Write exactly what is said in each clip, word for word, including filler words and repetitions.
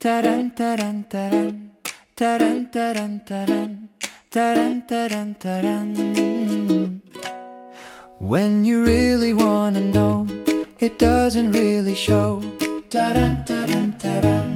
Taran taran taran, taran taran taran, taran taran taran. When you really wanna know, it doesn't really show. Taran taran taran.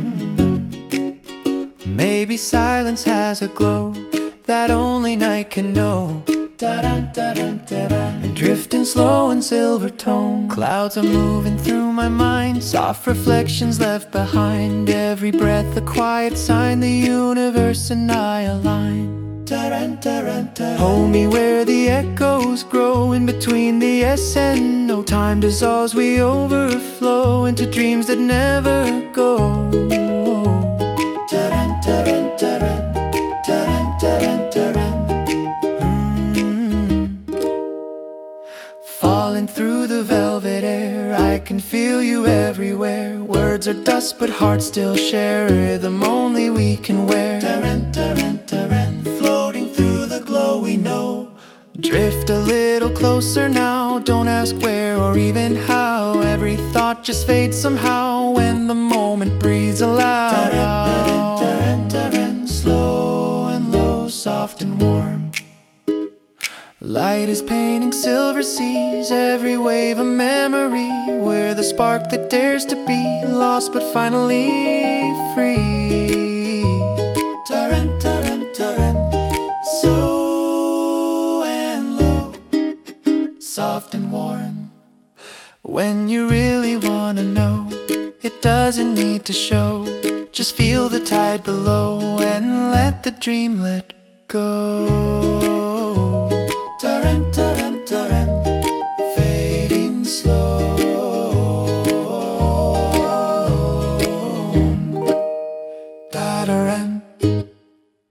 Maybe silence has a glow that only night can know. Taran taran taran. And drifting slow in silver tone, clouds are moving through my mind, soft reflections left behind. Every breath a quiet sign, the universe and I align. Taran taran taran. Hold me where the echoes grow, in between the yes and no. Time dissolves, we overflow into dreams that never go. Taran taran taran, taran taran taran. Falling through the velvet air, I can feel you everywhere. Words are dust but hearts still share a rhythm only we can wear. Taran taran taran. Floating through the glow we know. Drift a little closer now, don't ask where or even how. Every thought just fades somehow when the moment breathes aloud. Taran taran taran. Slow and low, soft and warm. Light is painting silver seas, every wave a memory. We're the spark that dares to be lost but finally free. Taran taran taran. Slow and low, soft and warm. When you really wanna know, it doesn't need to show. Just feel the tide below and let the dream let go. Taran taran taran, fading slow. Da-da-ran.